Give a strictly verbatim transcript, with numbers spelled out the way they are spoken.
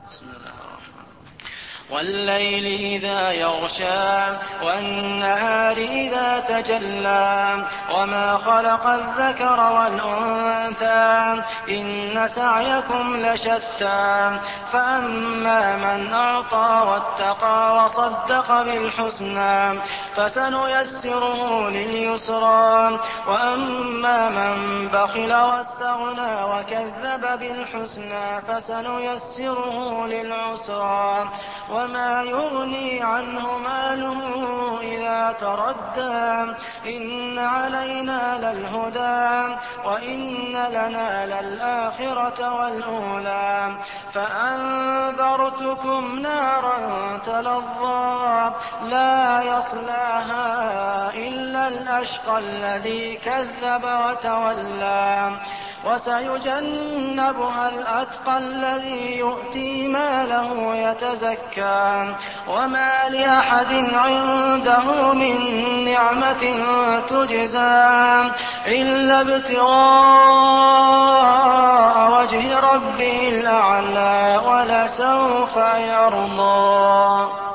بسم الله الرحمن الرحيم. والليل إذا يغشى والنهار إذا تجلى وما خلق الذكر والأنثى إن سعيكم لشتى فأما من أعطى واتقى وصدق بالحسنى فسنيسره لليسرى وأما من بخل واستغنى وكذب بالحسنى فسنيسره للعسرى وما يغني عنه ماله إذا تردى إن علينا للهدى وإن لنا للآخرة والأولى فأنذرتكم نارا تلظى لا يصلاها إلا الأشقى الذي كذب وتولى وسيجنبها الأتقى الذي يؤتي ماله يتزكى وما لأحد عنده من نعمة تجزى إلا ابتغاء وجه ربه الأعلى ولسوف يرضى.